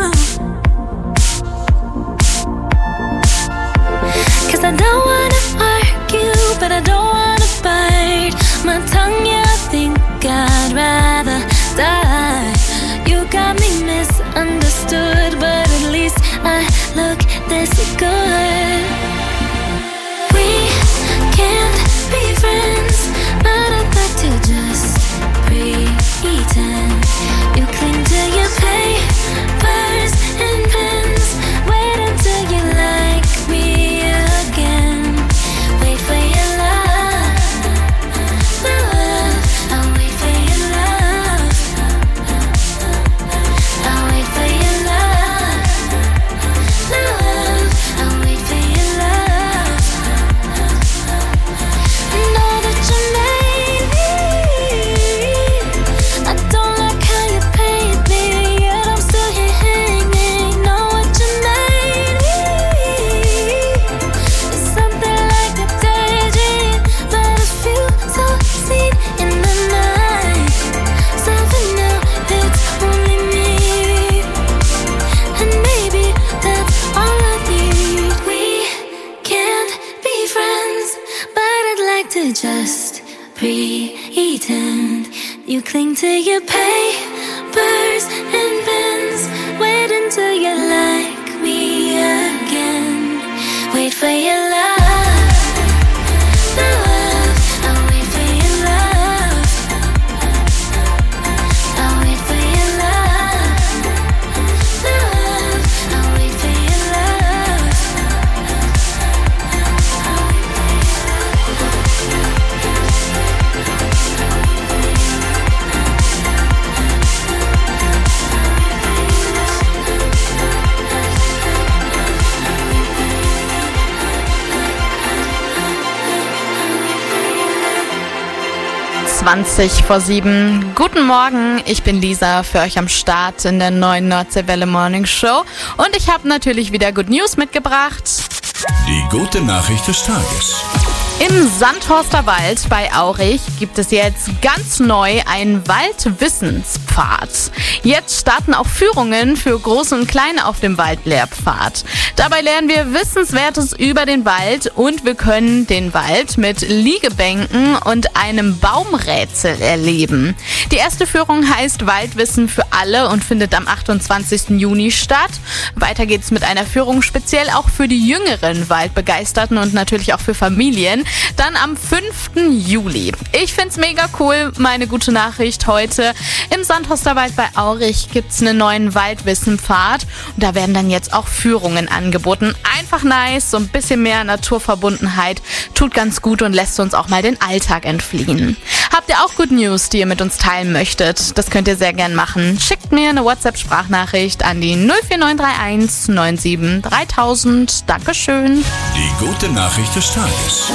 Speaker 14: 'Cause I don't wanna argue, but I don't wanna bite my tongue, yeah, I think I'd rather die. You got me misunderstood, but at least I look this good. We can't be friends, but I'd like to just pretend. You cling to your papers and pens. Wait until you like me again. Wait for your love, my love. I'll wait for your love. I'll wait for your love, my love. I'll wait for your love. Know that you made me. I don't like how you paid me, yet I'm still here hanging. Know what you made me. It's something like a daydream, but it feels so seen in the night. So for now, it's only me, and maybe that's all I need. We can't be friends, but I'd like to just pretend. You cling to your papers and pens. Wait until you like me again. Wait for your love, my love. I'll wait for your love. I'll wait for your love, my love. I'll wait for your love.
Speaker 7: vor 7. Guten Morgen, ich bin Lisa, für euch am Start in der neuen Nordseewelle Morning Show. Und ich habe natürlich wieder Good News mitgebracht.
Speaker 3: Die gute Nachricht des Tages.
Speaker 7: Im Sandhorster Wald bei Aurich gibt es jetzt ganz neu einen Waldwissenspfad. Jetzt starten auch Führungen für Große und Kleine auf dem Waldlehrpfad. Dabei lernen wir Wissenswertes über den Wald und wir können den Wald mit Liegebänken und einem Baumrätsel erleben. Die erste Führung heißt Waldwissen für alle und findet am 28. Juni statt. Weiter geht's mit einer Führung speziell auch für die jüngeren Waldbegeisterten und natürlich auch für Familien. Dann am 5. Juli. Ich find's mega cool. Meine gute Nachricht heute. Im Sandhorsterwald bei Aurich gibt's einen neuen Waldwissenpfad. Und da werden dann jetzt auch Führungen angeboten. Einfach nice, so ein bisschen mehr Naturverbundenheit. Tut ganz gut und lässt uns auch mal den Alltag entfliehen. Habt ihr auch Good News, die ihr mit uns teilen möchtet? Das könnt ihr sehr gern machen. Schickt mir eine WhatsApp-Sprachnachricht an die 04931 97 3000. Dankeschön.
Speaker 3: Die gute Nachricht des Tages.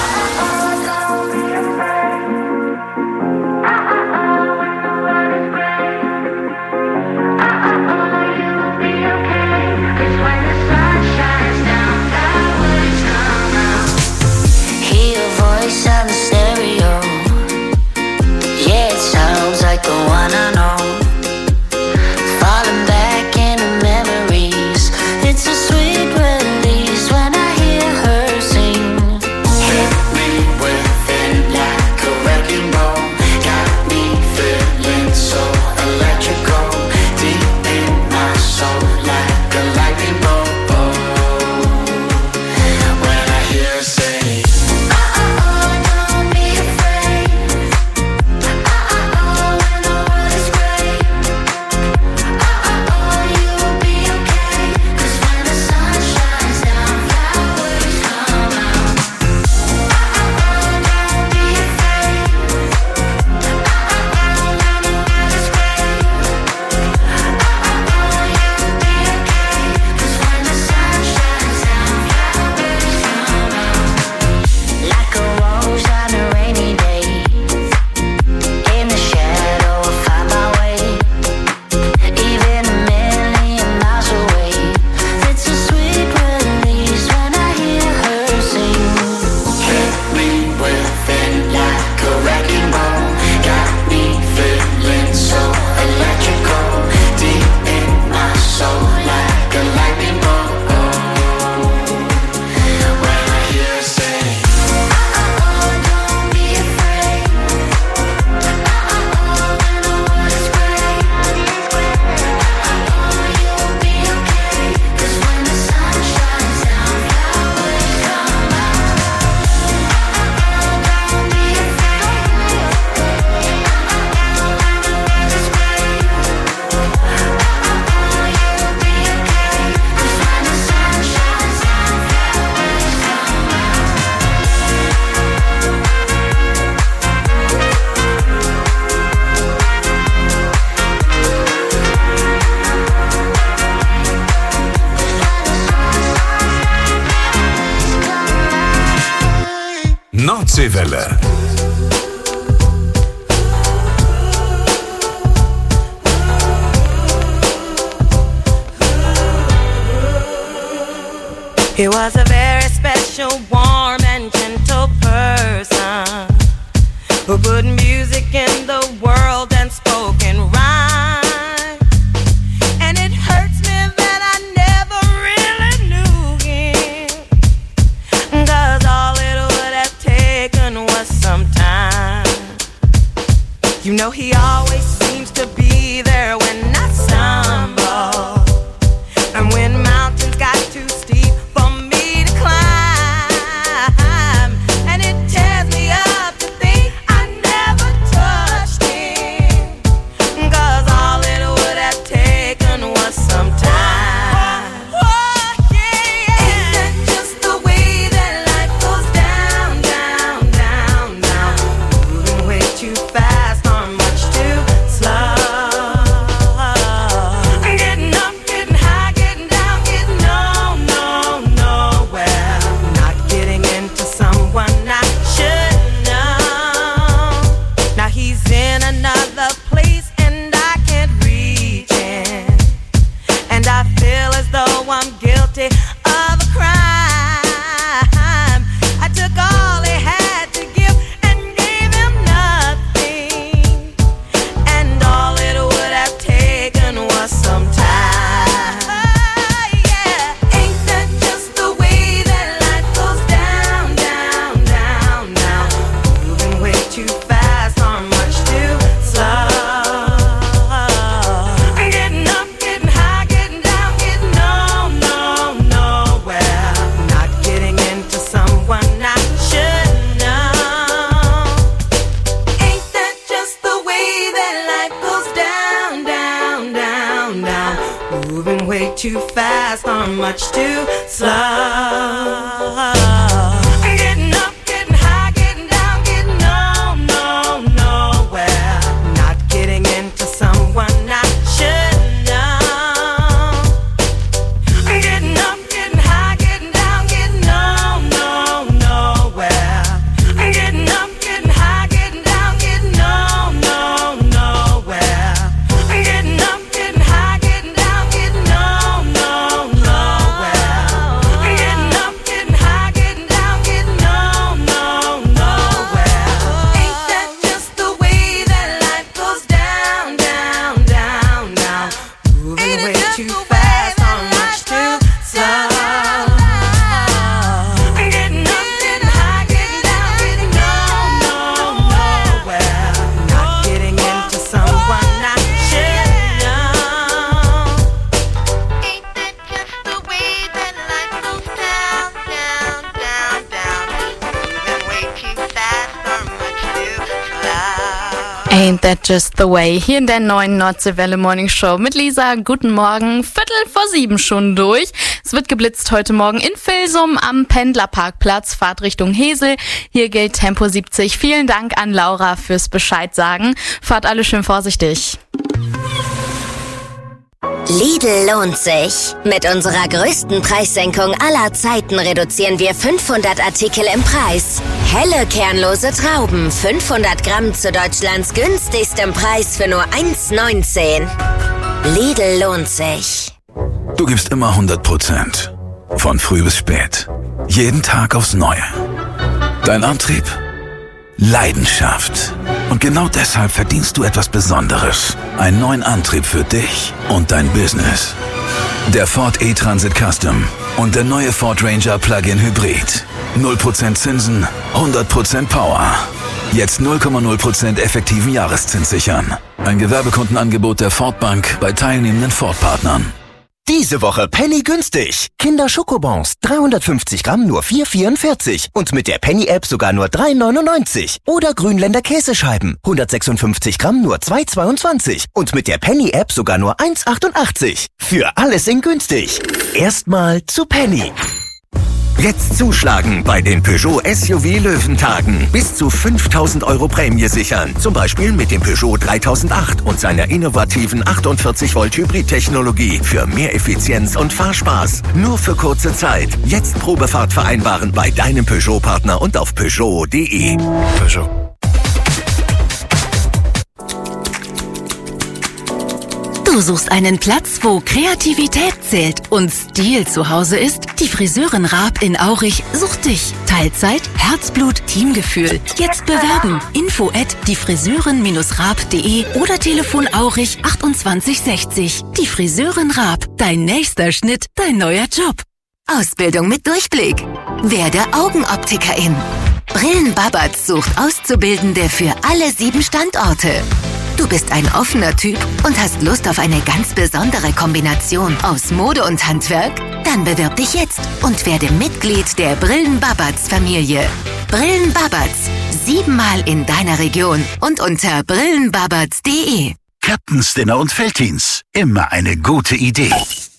Speaker 3: Nordseewelle.
Speaker 18: He was a very special, warm and gentle person who put music in the world and spoke in rhyme. And it hurts me that I never really knew him, 'cause all it would have taken was some time. You know he always seems to be there when I stumble, and when mountains got too steep for me to climb, and it tears me up to think I never touched him, 'cause all it would have taken was some time. Oh, yeah. Ain't that just the way that life goes down, down, down, down? Moving way too fast or much too slow. Getting up, getting high, getting down, getting nowhere. Not getting into someone I should know. Now he's in another place and I can't reach him, and I feel as though I'm guilty of a crime. I took all he had to give and gave him nothing, way too fast or much too slow. Getting up, getting high, getting down, getting nowhere. Not getting into someone I should know. Getting up, getting high, getting down, getting nowhere. Getting up, getting high, getting down, getting nowhere. Getting up, getting high, getting down, getting nowhere. Getting up, getting high, getting down, getting nowhere. Ain't that just the way that life goes down, down, down, down? Moving way too fast or much too slow. Getting up, getting high, getting down, getting nowhere. Not getting into someone I should know. Ain't that just the way that life goes down, down, down, down? Moving way too fast or much too slow.
Speaker 7: Ain't that just the way? Hier in der neuen Nordseewelle Morning Show mit Lisa. Guten Morgen, 6:45 schon durch. Es wird geblitzt heute Morgen in Vilsum am Pendlerparkplatz, Fahrt Richtung Hesel. Hier gilt Tempo 70. Vielen Dank an Laura fürs Bescheid sagen. Fahrt alle schön vorsichtig.
Speaker 19: Lidl lohnt sich. Mit unserer größten Preissenkung aller Zeiten reduzieren wir 500 Artikel im Preis. Helle kernlose Trauben, 500 Gramm zu Deutschlands günstigstem Preis für nur 1,19. Lidl lohnt sich.
Speaker 1: Du gibst immer 100%. Von früh bis spät. Jeden Tag aufs Neue. Dein Antrieb? Leidenschaft. Und genau deshalb verdienst du etwas Besonderes. Einen neuen Antrieb für dich und dein Business. Der Ford E-Transit Custom und der neue Ford Ranger Plug-in Hybrid. 0% Zinsen, 100% Power. Jetzt 0,0% effektiven Jahreszins sichern. Ein Gewerbekundenangebot der Ford Bank bei teilnehmenden Ford-Partnern.
Speaker 20: Diese Woche Penny günstig. Kinder-Schokobons, 350 Gramm nur 4,44. Und mit der Penny-App sogar nur 3,99. Oder Grünländer Käsescheiben, 156 Gramm nur 2,22. Und mit der Penny-App sogar nur 1,88. Für alles in günstig. Erstmal zu Penny. Jetzt zuschlagen bei den Peugeot SUV Löwentagen. Bis zu 5.000 € Prämie sichern. Zum Beispiel mit dem Peugeot 3008 und seiner innovativen 48-Volt Hybrid-Technologie für mehr Effizienz und Fahrspaß. Nur für kurze Zeit. Jetzt Probefahrt vereinbaren bei deinem Peugeot-Partner und auf Peugeot.de. Peugeot.
Speaker 6: Du suchst einen Platz, wo Kreativität zählt und Stil zu Hause ist? Die Friseurin Raab in Aurich sucht dich. Teilzeit, Herzblut, Teamgefühl. Jetzt bewerben. info@diefriseurin-raab.de oder Telefon Aurich 2860. Die Friseurin Raab. Dein nächster Schnitt, dein neuer Job. Ausbildung mit Durchblick. Werde Augenoptikerin. Brillenbabatz sucht Auszubildende für alle 7 Standorte. Du bist ein offener Typ und hast Lust auf eine ganz besondere Kombination aus Mode und Handwerk? Dann bewirb dich jetzt und werde Mitglied der Brillenbabatz-Familie. Brillenbabatz. 7-mal in deiner Region und unter brillenbabatz.de.
Speaker 16: Captain's Dinner und Felddienst. Immer eine gute Idee.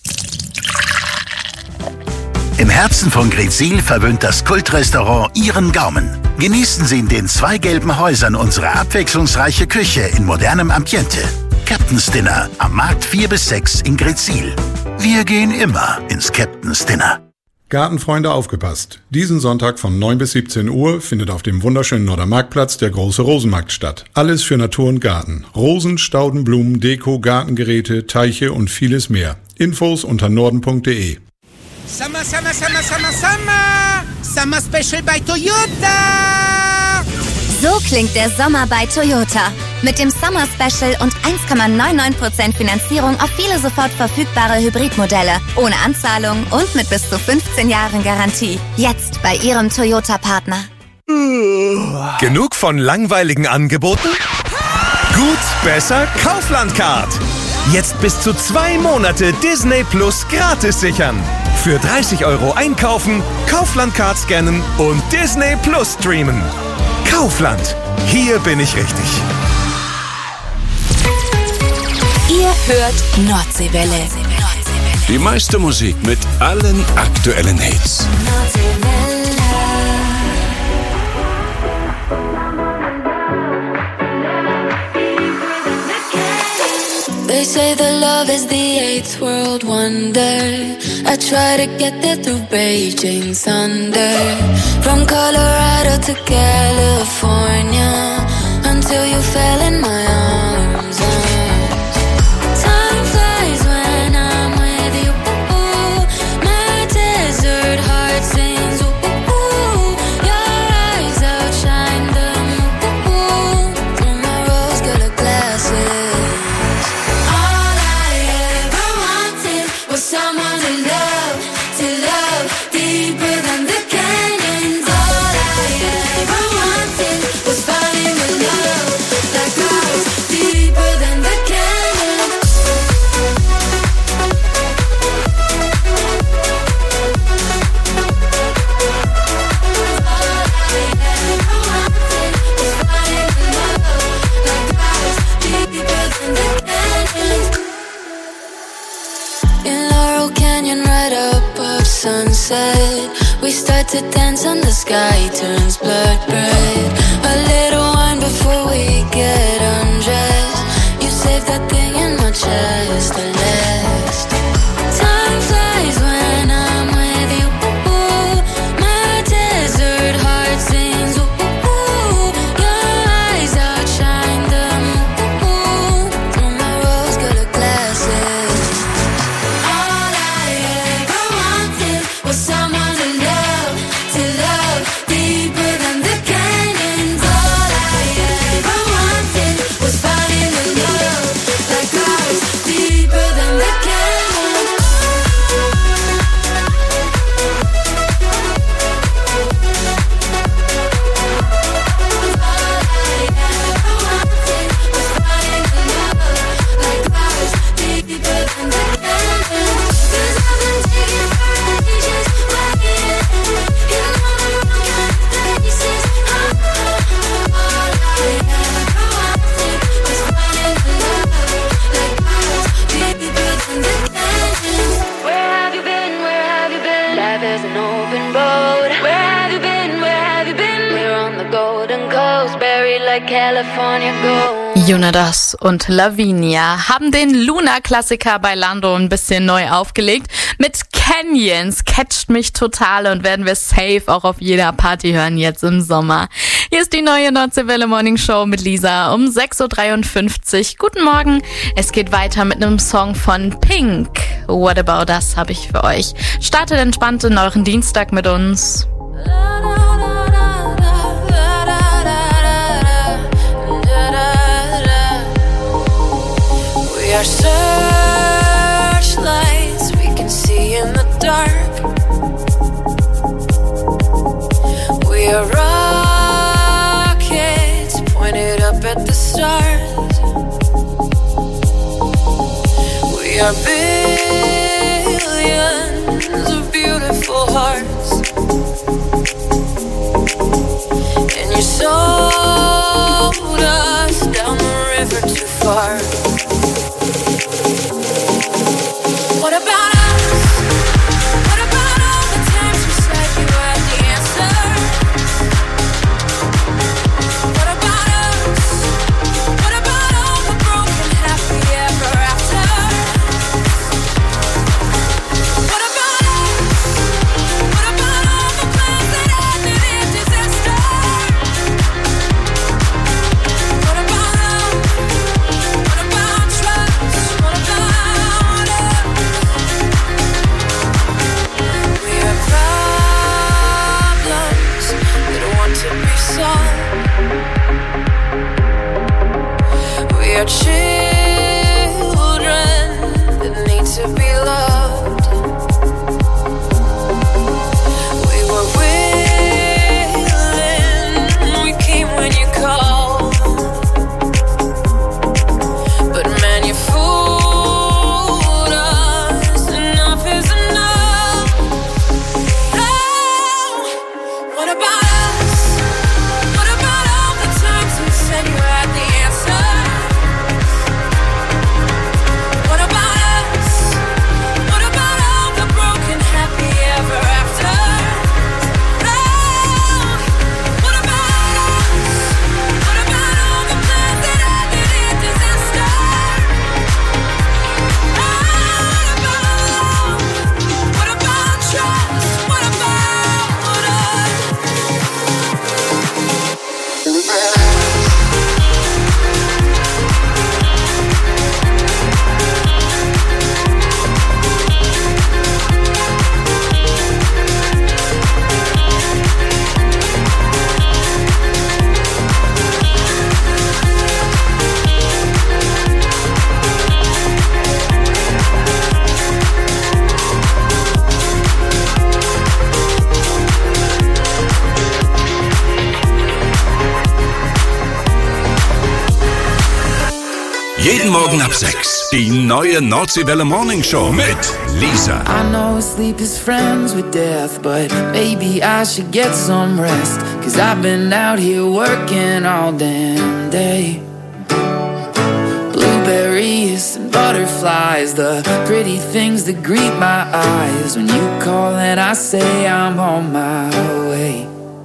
Speaker 16: Im Herzen von Gretzil verwöhnt das Kultrestaurant Ihren Gaumen. Genießen Sie in den 2 gelben Häusern unsere abwechslungsreiche Küche in modernem Ambiente. Captain's Dinner am Markt 4 bis 6 in Gretzil. Wir gehen immer ins Captain's Dinner.
Speaker 21: Gartenfreunde, aufgepasst! Diesen Sonntag von 9 bis 17 Uhr findet auf dem wunderschönen Norddermarktplatz der große Rosenmarkt statt. Alles für Natur und Garten. Rosen, Stauden, Blumen, Deko, Gartengeräte, Teiche und vieles mehr. Infos unter norden.de.
Speaker 22: Summer, summer, summer, summer, summer! Summer Special bei Toyota!
Speaker 23: So klingt der Sommer bei Toyota. Mit dem Summer Special und 1,99% Finanzierung auf viele sofort verfügbare Hybridmodelle. Ohne Anzahlung und mit bis zu 15 Jahren Garantie. Jetzt bei Ihrem Toyota-Partner.
Speaker 24: Genug von langweiligen Angeboten? Gut, besser, Kaufland-Card. Jetzt bis zu 2 Monate Disney Plus gratis sichern. Für 30 € einkaufen, Kaufland-Card scannen und Disney Plus streamen. Kaufland. Hier bin ich richtig.
Speaker 6: Ihr hört Nordseewelle.
Speaker 3: Die meiste Musik mit allen aktuellen Hits.
Speaker 14: They say that love is the eighth world wonder. I try to get there through Beijing thunder. From Colorado to California, until you fell in my arms. Time flies when I'm with you. My desert heart sings. Your eyes outshine the moon through my rose-colored glasses. Someone to love deeper than the canyons. All I ever wanted was finding a love like ours, deeper than the canyons. All I ever wanted was finding a love like ours, deeper than the canyons. In Laurel Canyon, right above sunset, we start to dance and the sky turns blood red. A little wine before we get undressed. You save that thing in my chest, the last. Time flies when I'm with you. My desert heart sings. Your eyes outshine the moon through my rose-colored glasses. Was someone to love deeper than the canyons. All I ever wanted was finding a love like ours, deeper than the canyons. All I ever wanted was finding a love like ours, deeper than the canyons. 'Cause I've been taking ages. California gold.
Speaker 7: Jonas und Lavinia haben den Luna-Klassiker bei Lando ein bisschen neu aufgelegt. Mit Canyons catcht mich total und werden wir safe auch auf jeder Party hören jetzt im Sommer. Hier ist die neue Nordseewelle Morning Show mit Lisa um 6.53 Uhr. Guten Morgen. Es geht weiter mit einem Song von Pink. What About Us habe ich für euch. Startet entspannt in euren Dienstag mit uns.
Speaker 14: We are searchlights we can see in the dark. We are rockets pointed up at the stars. We are billions of beautiful hearts. And you sold us down the river too far. What about us? What about all the times you said you had the answer? What about us? What about all the broken happy ever after? What about us? What about all the plans that ended in disaster? What about love? What about trust? What about we have problems that want to be solved. We are children that need to be loved. We were willing, we came when you called. But man, you fooled us. Enough is enough. What about us? What about all the times we said you had the answer?
Speaker 3: Jeden Morgen ab 6. Die neue Nordseewelle Morning Show mit Lisa.
Speaker 4: I know sleep is friends with death, but maybe I should get some rest. 'Cause I've been out here working all damn day. Blueberries and butterflies, the pretty things that greet my eyes. When you call and I say I'm on my way.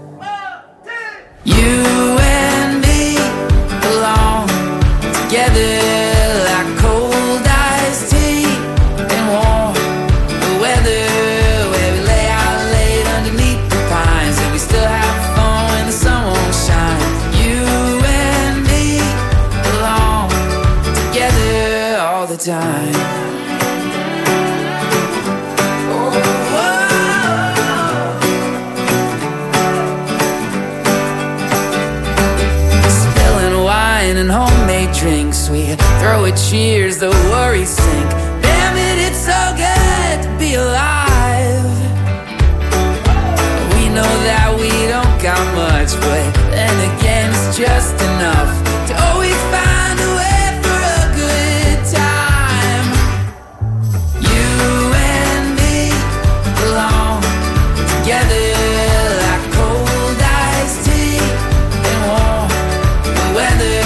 Speaker 4: You and me belong together like cold iced tea and warm weather, where we lay out late underneath the pines and we still have fun when the sun won't shine. You and me belong together all the time. And homemade drinks, we throw a cheers, the worries sink. Damn it, it's so good to be alive. We know that we don't got much, but then again it's just enough to always find a way for a good time. You and me belong together like cold iced tea and warm weather.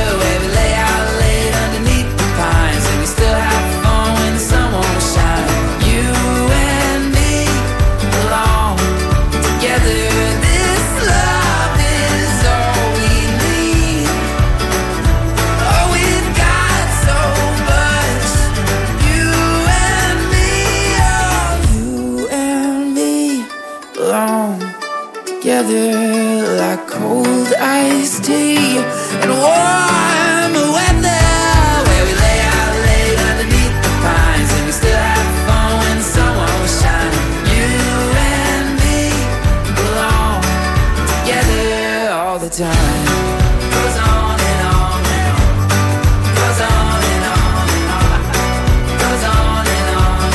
Speaker 4: Together like cold iced tea and warm weather, where we lay out late underneath the pines and we still have fun when the sun won't shine. You and me belong together all the time. Goes on and on and on. Goes on and on and on. Goes on and on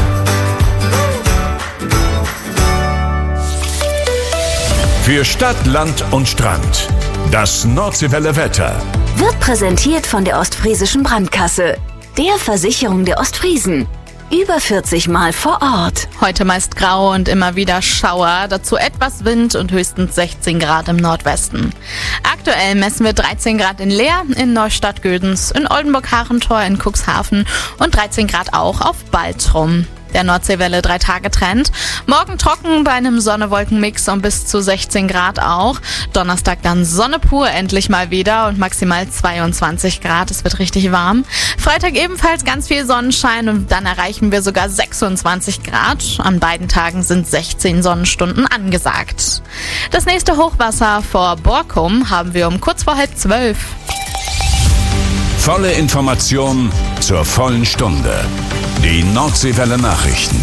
Speaker 4: and on.
Speaker 3: Für Stadt, Land und Strand. Das Nordseewelle Wetter.
Speaker 6: Wird präsentiert von der Ostfriesischen Brandkasse, der Versicherung der Ostfriesen. Über 40 Mal vor Ort.
Speaker 7: Heute meist grau und immer wieder Schauer, dazu etwas Wind und höchstens 16 Grad im Nordwesten. Aktuell messen wir 13 Grad in Leer, in Neustadt-Gödens, in Oldenburg-Harentor, in Cuxhaven und 13 Grad auch auf Baltrum. Der Nordseewelle 3-Tage-Trend. Morgen trocken bei einem Sonne-Wolken-Mix um bis zu 16 Grad auch. Donnerstag dann Sonne pur endlich mal wieder und maximal 22 Grad. Es wird richtig warm. Freitag ebenfalls ganz viel Sonnenschein und dann erreichen wir sogar 26 Grad. An beiden Tagen sind 16 Sonnenstunden angesagt. Das nächste Hochwasser vor Borkum haben wir um kurz vor 11:30.
Speaker 3: Volle Information zur vollen Stunde. Die Nordseewelle Nachrichten.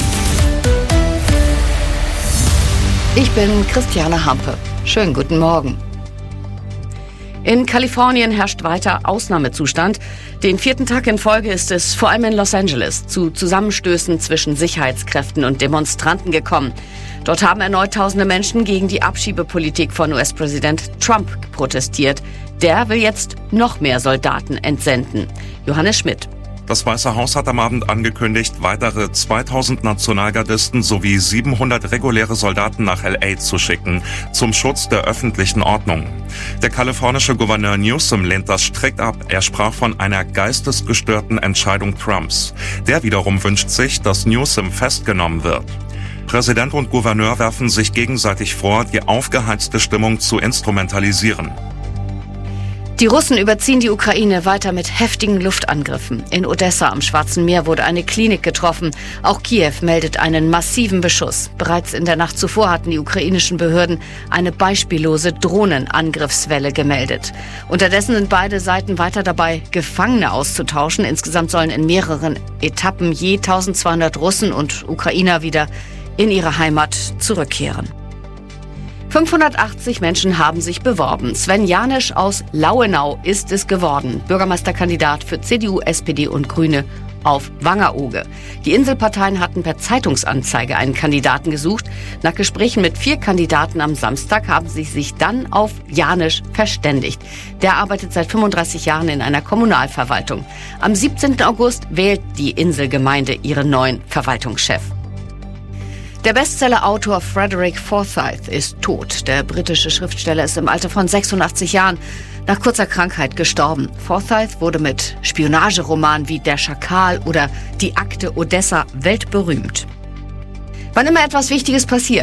Speaker 2: Ich bin Christiane Hampe. Schönen guten Morgen. In Kalifornien herrscht weiter Ausnahmezustand. Den 4. Tag in Folge ist es vor allem in Los Angeles zu Zusammenstößen zwischen Sicherheitskräften und Demonstranten gekommen. Dort haben erneut tausende Menschen gegen die Abschiebepolitik von US-Präsident Trump protestiert. Der will jetzt noch mehr Soldaten entsenden. Johannes Schmidt.
Speaker 5: Das Weiße Haus hat am Abend angekündigt, weitere 2000 Nationalgardisten sowie 700 reguläre Soldaten nach L.A. zu schicken, zum Schutz der öffentlichen Ordnung. Der kalifornische Gouverneur Newsom lehnt das strikt ab. Er sprach von einer geistesgestörten Entscheidung Trumps. Der wiederum wünscht sich, dass Newsom festgenommen wird. Präsident und Gouverneur werfen sich gegenseitig vor, die aufgeheizte Stimmung zu instrumentalisieren.
Speaker 2: Die Russen überziehen die Ukraine weiter mit heftigen Luftangriffen. In Odessa am Schwarzen Meer wurde eine Klinik getroffen. Auch Kiew meldet einen massiven Beschuss. Bereits in der Nacht zuvor hatten die ukrainischen Behörden eine beispiellose Drohnenangriffswelle gemeldet. Unterdessen sind beide Seiten weiter dabei, Gefangene auszutauschen. Insgesamt sollen in mehreren Etappen je 1200 Russen und Ukrainer wieder in ihre Heimat zurückkehren. 580 Menschen haben sich beworben. Sven Janisch aus Lauenau ist es geworden. Bürgermeisterkandidat für CDU, SPD und Grüne auf Wangerooge. Die Inselparteien hatten per Zeitungsanzeige einen Kandidaten gesucht. Nach Gesprächen mit 4 Kandidaten am Samstag haben sie sich dann auf Janisch verständigt. Der arbeitet seit 35 Jahren in einer Kommunalverwaltung. Am 17. August wählt die Inselgemeinde ihren neuen Verwaltungschef. Der Bestseller-Autor Frederick Forsyth ist tot. Der britische Schriftsteller ist im Alter von 86 Jahren nach kurzer Krankheit gestorben. Forsyth wurde mit Spionageromanen wie Der Schakal oder Die Akte Odessa weltberühmt. Wann immer etwas Wichtiges passiert,